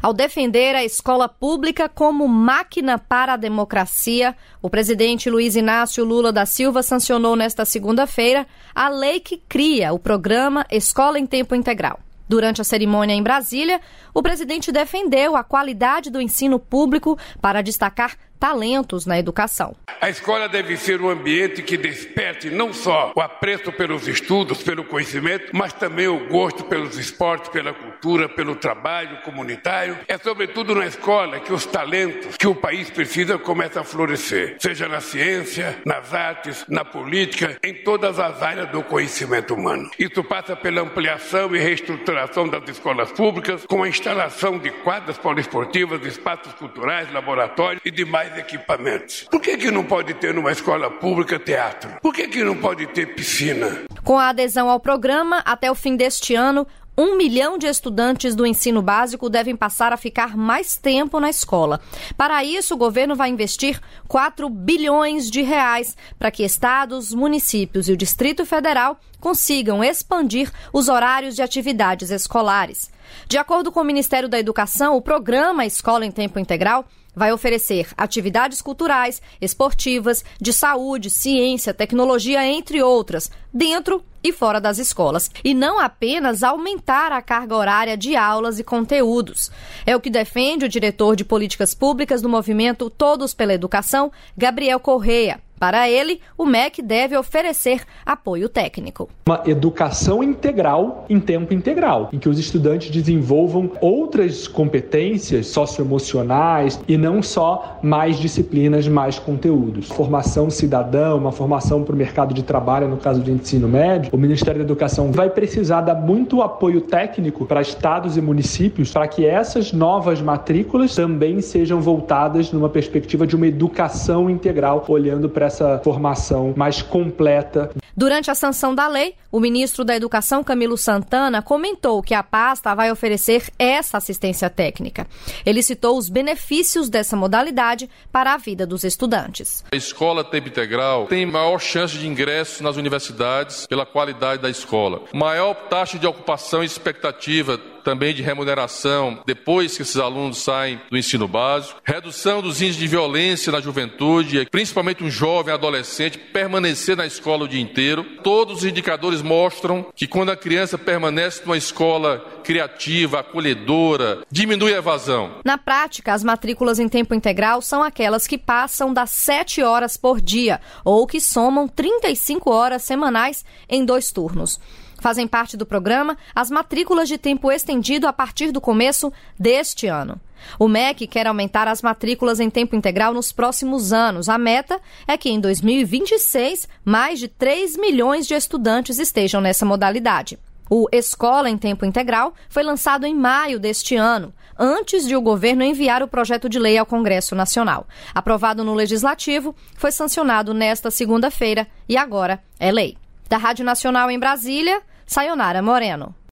Ao defender a escola pública como máquina para a democracia, o presidente Luiz Inácio Lula da Silva sancionou nesta segunda-feira a lei que cria o programa Escola em Tempo Integral. Durante a cerimônia em Brasília, o presidente defendeu a qualidade do ensino público para destacar talentos na educação. A escola deve ser um ambiente que desperte não só o apreço pelos estudos, pelo conhecimento, mas também o gosto pelos esportes, pela cultura, pelo trabalho comunitário. É sobretudo na escola que os talentos que o país precisa começam a florescer, seja na ciência, nas artes, na política, em todas as áreas do conhecimento humano. Isso passa pela ampliação e reestruturação das escolas públicas, com a instalação de quadras poliesportivas, espaços culturais, laboratórios e demais equipamentos. Por que não pode ter numa escola pública teatro? Por que não pode ter piscina? Com a adesão ao programa, até o fim deste ano, 1 milhão de estudantes do ensino básico devem passar a ficar mais tempo na escola. Para isso, o governo vai investir 4 bilhões de reais para que estados, municípios e o Distrito Federal consigam expandir os horários de atividades escolares. De acordo com o Ministério da Educação, o programa Escola em Tempo Integral vai oferecer atividades culturais, esportivas, de saúde, ciência, tecnologia, entre outras, dentro e fora das escolas. E não apenas aumentar a carga horária de aulas e conteúdos. É o que defende o diretor de políticas públicas do movimento Todos pela Educação, Gabriel Correia. Para ele, o MEC deve oferecer apoio técnico. Uma educação integral em tempo integral, em que os estudantes desenvolvam outras competências socioemocionais e não só mais disciplinas, mais conteúdos. Formação cidadã, uma formação para o mercado de trabalho, no caso de ensino médio, o Ministério da Educação vai precisar dar muito apoio técnico para estados e municípios para que essas novas matrículas também sejam voltadas numa perspectiva de uma educação integral, olhando para essa formação mais completa. Durante a sanção da lei, o ministro da Educação, Camilo Santana, comentou que a pasta vai oferecer essa assistência técnica. Ele citou os benefícios dessa modalidade para a vida dos estudantes. A escola tempo integral tem maior chance de ingresso nas universidades pela qualidade da escola. Maior taxa de ocupação e expectativa também de remuneração depois que esses alunos saem do ensino básico, redução dos índices de violência na juventude, principalmente um jovem adolescente permanecer na escola o dia inteiro. Todos os indicadores mostram que quando a criança permanece numa escola criativa, acolhedora, diminui a evasão. Na prática, as matrículas em tempo integral são aquelas que passam das 7 horas por dia ou que somam 35 horas semanais em 2 turnos. Fazem parte do programa as matrículas de tempo estendido a partir do começo deste ano. O MEC quer aumentar as matrículas em tempo integral nos próximos anos. A meta é que em 2026, mais de 3 milhões de estudantes estejam nessa modalidade. O Escola em Tempo Integral foi lançado em maio deste ano, antes de o governo enviar o projeto de lei ao Congresso Nacional. Aprovado no Legislativo, foi sancionado nesta segunda-feira e agora é lei. Da Rádio Nacional em Brasília, Sayonara Moreno.